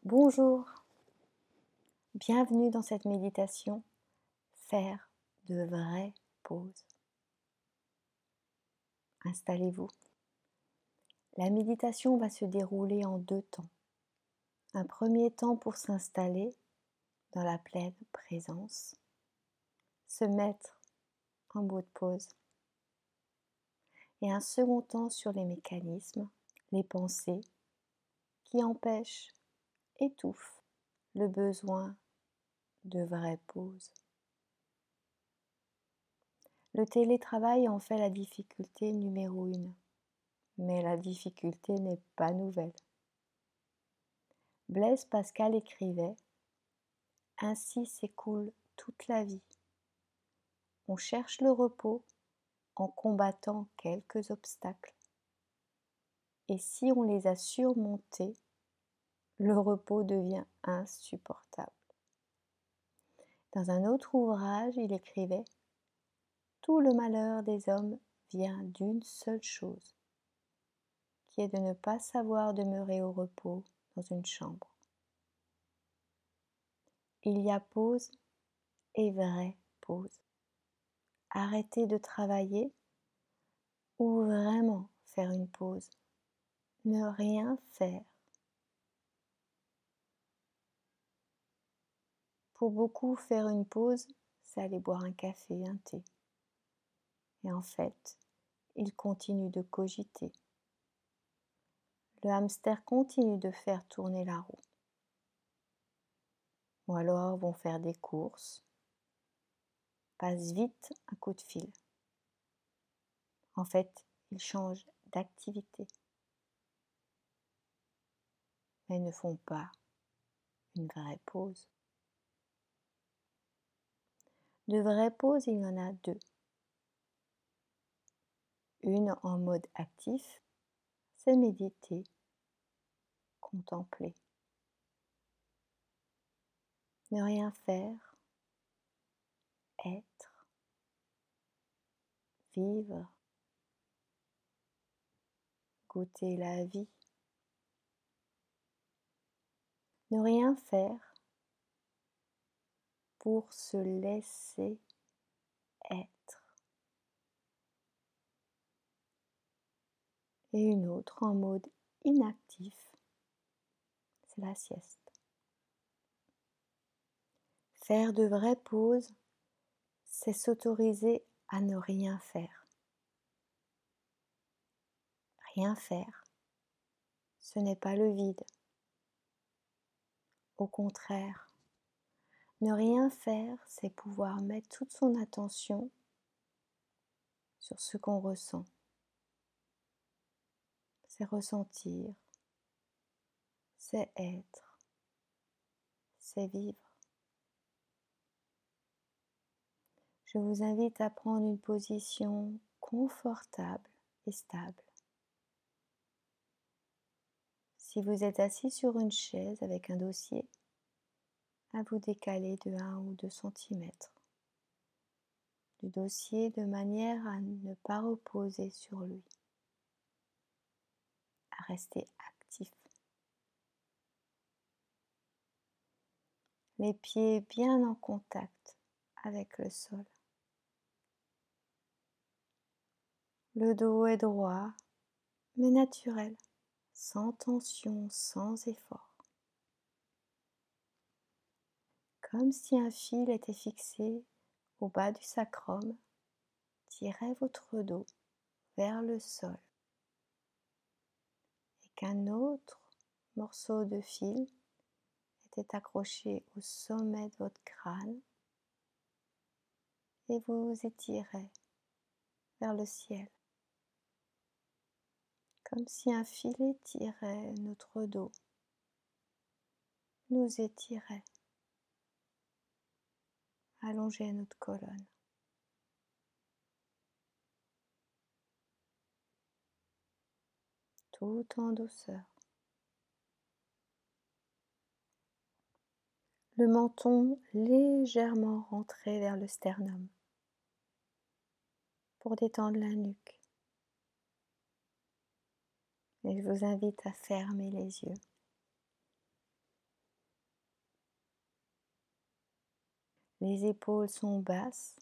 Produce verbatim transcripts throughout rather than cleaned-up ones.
Bonjour, bienvenue dans cette méditation, faire de vraies pauses. Installez-vous. La méditation va se dérouler en deux temps. Un premier temps pour s'installer dans la pleine présence, se mettre en mode pause. Et un second temps sur les mécanismes, les pensées qui empêchent, étouffent le besoin de vraies pauses. Le télétravail en fait la difficulté numéro une, mais la difficulté n'est pas nouvelle. Blaise Pascal écrivait « Ainsi s'écoule toute la vie. On cherche le repos en combattant quelques obstacles. Et si on les a surmontés, le repos devient insupportable. » Dans un autre ouvrage, il écrivait « Tout le malheur des hommes vient d'une seule chose, qui est de ne pas savoir demeurer au repos dans une chambre. » Il y a pause et vraie pause. Arrêter de travailler ou vraiment faire une pause. Ne rien faire. Pour beaucoup, faire une pause, c'est aller boire un café, un thé. Et en fait, ils continuent de cogiter. Le hamster continue de faire tourner la roue. Ou alors vont faire des courses, passent vite un coup de fil. En fait, ils changent d'activité, mais ne font pas une vraie pause. De vraies pauses, il y en a deux. Une en mode actif, c'est méditer, contempler. Ne rien faire, être, vivre, goûter la vie. Ne rien faire pour se laisser être. Et une autre en mode inactif, c'est la sieste. Faire de vraies pauses, c'est s'autoriser à ne rien faire. Rien faire, ce n'est pas le vide. Au contraire, ne rien faire, c'est pouvoir mettre toute son attention sur ce qu'on ressent. C'est ressentir, c'est être, c'est vivre. Je vous invite à prendre une position confortable et stable. Si vous êtes assis sur une chaise avec un dossier, à vous décaler de un ou deux centimètres du dossier de manière à ne pas reposer sur lui, à rester actif. Les pieds bien en contact avec le sol. Le dos est droit, mais naturel, sans tension, sans effort. Comme si un fil était fixé au bas du sacrum, tirez votre dos vers le sol et qu'un autre morceau de fil était accroché au sommet de votre crâne et vous vous étirez vers le ciel. Comme si un filet tirait notre dos, nous étirait, allongeait notre colonne. Tout en douceur. Le menton légèrement rentré vers le sternum pour détendre la nuque. Et je vous invite à fermer les yeux. Les épaules sont basses.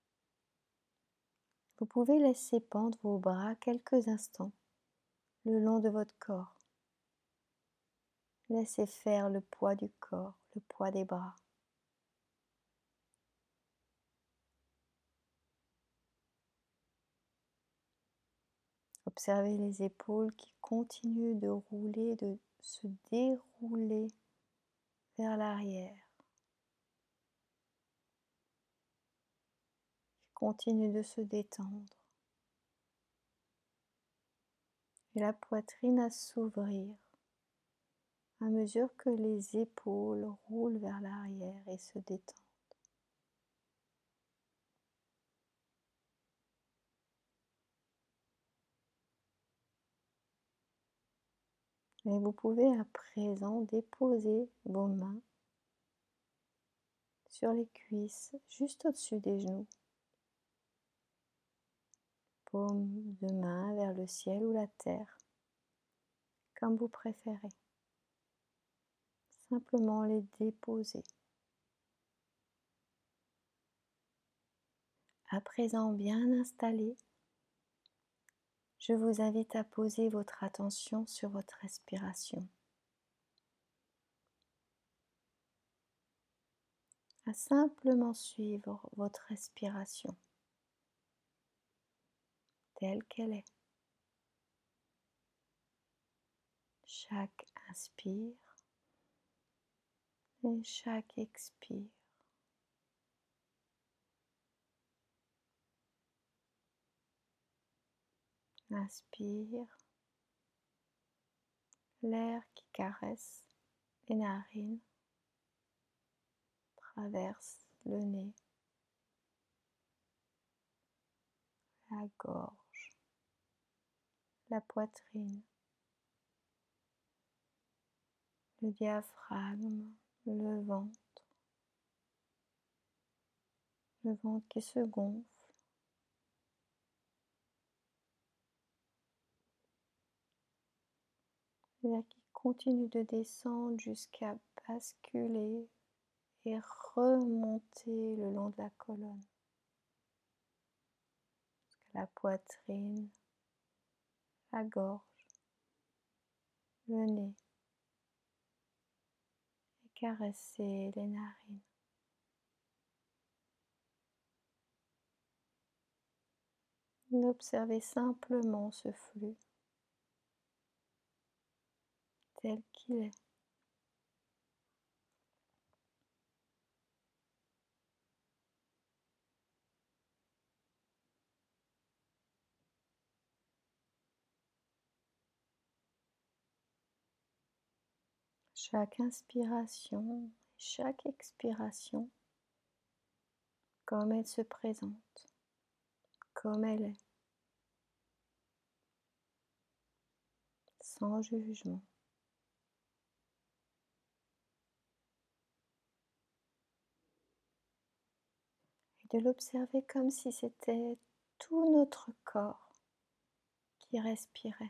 Vous pouvez laisser pendre vos bras quelques instants le long de votre corps. Laissez faire le poids du corps, le poids des bras. Observez les épaules qui continuent de rouler, de se dérouler vers l'arrière. Qui continuent de se détendre. Et la poitrine à s'ouvrir à mesure que les épaules roulent vers l'arrière et se détendent. Et vous pouvez à présent déposer vos mains sur les cuisses, juste au-dessus des genoux. Paume de main vers le ciel ou la terre, comme vous préférez. Simplement les déposer. À présent bien installé, je vous invite à poser votre attention sur votre respiration. À simplement suivre votre respiration telle qu'elle est. Chaque inspire et chaque expire. Inspire, l'air qui caresse les narines, traverse le nez, la gorge, la poitrine, le diaphragme, le ventre, le ventre qui se gonfle, l'air qui continue de descendre jusqu'à basculer et remonter le long de la colonne, jusqu'à la poitrine, la gorge, le nez, et caresser les narines. Observez simplement ce flux tel qu'il est. Chaque inspiration, chaque expiration, comme elle se présente, comme elle est, sans jugement. Et de l'observer comme si c'était tout notre corps qui respirait.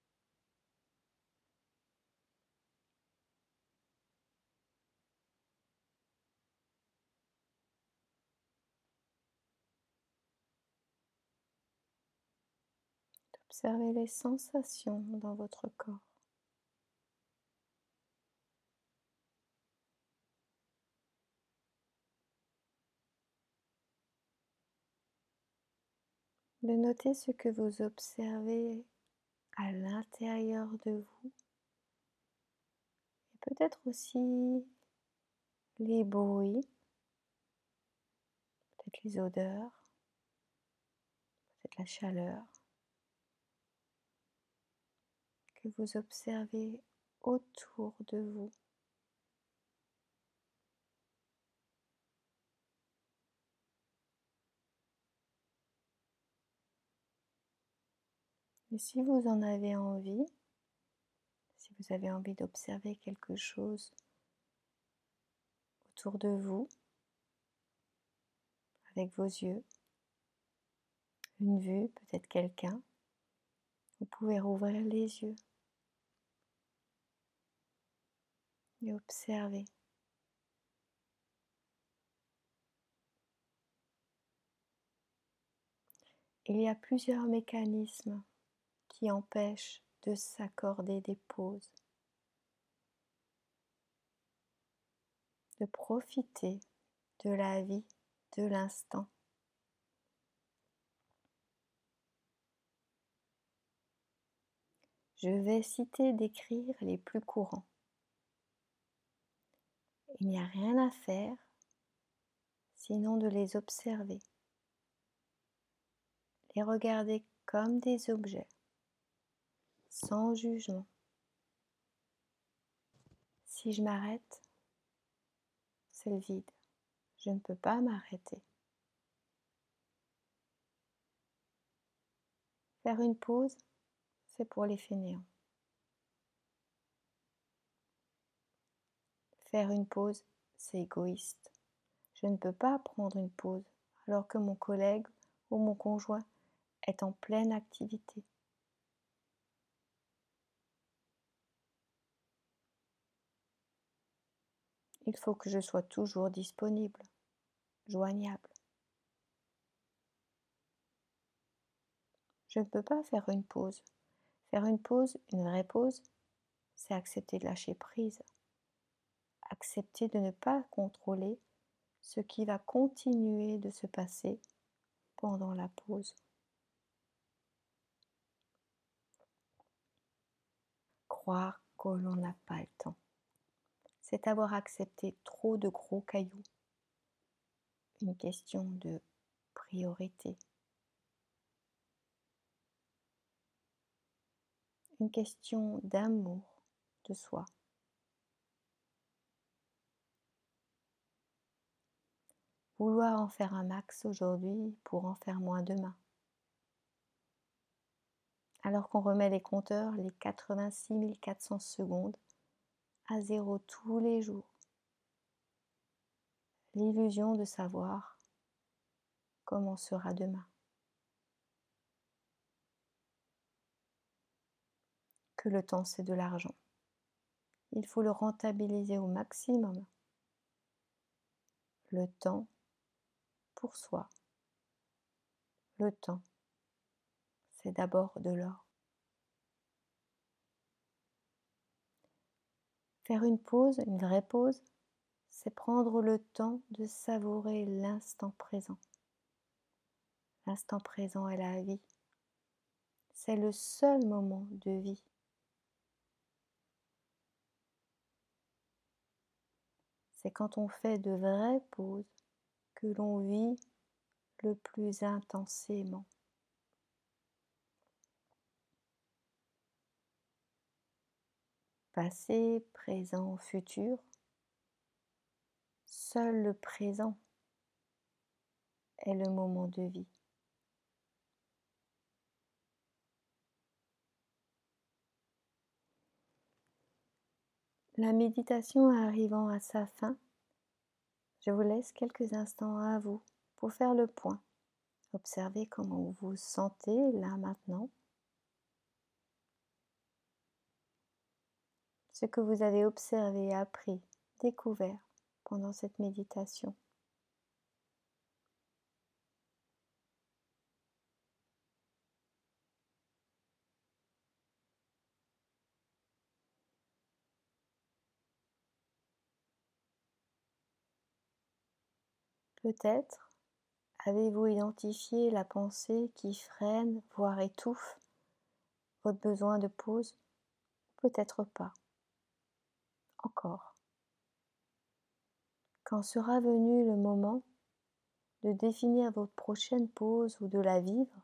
Observez les sensations dans votre corps. De noter ce que vous observez à l'intérieur de vous. Et peut-être aussi les bruits, peut-être les odeurs, peut-être la chaleur que vous observez autour de vous. Et si vous en avez envie, si vous avez envie d'observer quelque chose autour de vous, avec vos yeux, une vue, peut-être quelqu'un, vous pouvez rouvrir les yeux et observer. Il y a plusieurs mécanismes qui empêchent de s'accorder des pauses, de profiter de la vie, de l'instant. Je vais citer, décrire les plus courants. Il n'y a rien à faire sinon de les observer, les regarder comme des objets, sans jugement. Si je m'arrête, c'est le vide. Je ne peux pas m'arrêter. Faire une pause, c'est pour les fainéants. Faire une pause, c'est égoïste. Je ne peux pas prendre une pause alors que mon collègue ou mon conjoint est en pleine activité. Il faut que je sois toujours disponible, joignable. Je ne peux pas faire une pause. Faire une pause, une vraie pause, c'est accepter de lâcher prise. Accepter de ne pas contrôler ce qui va continuer de se passer pendant la pause. Croire que l'on n'a pas le temps, c'est avoir accepté trop de gros cailloux. Une question de priorité. Une question d'amour de soi. Vouloir en faire un max aujourd'hui pour en faire moins demain. Alors qu'on remet les compteurs, les quatre-vingt-six mille quatre cents secondes, à zéro tous les jours. L'illusion de savoir comment sera demain. Que le temps c'est de l'argent. Il faut le rentabiliser au maximum. Le temps pour soi. Le temps, c'est d'abord de l'or. Faire une pause, une vraie pause, c'est prendre le temps de savourer l'instant présent. L'instant présent est la vie. C'est le seul moment de vie. C'est quand on fait de vraies pauses que l'on vit le plus intensément. Passé, présent, futur, seul le présent est le moment de vie. La méditation arrivant à sa fin, je vous laisse quelques instants à vous pour faire le point. Observez comment vous vous sentez là maintenant. Ce que vous avez observé, appris, découvert pendant cette méditation. Peut-être avez-vous identifié la pensée qui freine, voire étouffe votre besoin de pause? Peut-être pas. Encore. Quand sera venu le moment de définir votre prochaine pause ou de la vivre,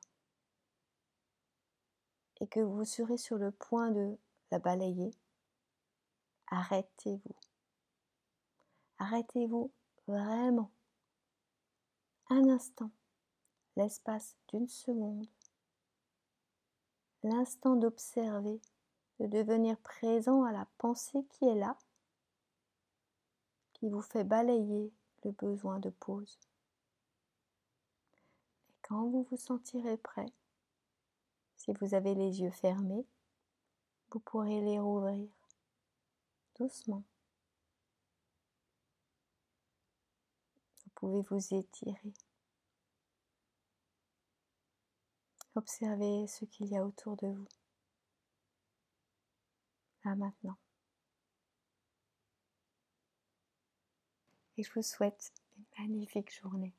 et que vous serez sur le point de la balayer, arrêtez-vous. Arrêtez-vous vraiment. Un instant, l'espace d'une seconde, l'instant d'observer, de devenir présent à la pensée qui est là, qui vous fait balayer le besoin de pause. Et quand vous vous sentirez prêt, si vous avez les yeux fermés, vous pourrez les rouvrir doucement. Vous pouvez vous étirer. Observez ce qu'il y a autour de vous, là maintenant. Et je vous souhaite une magnifique journée.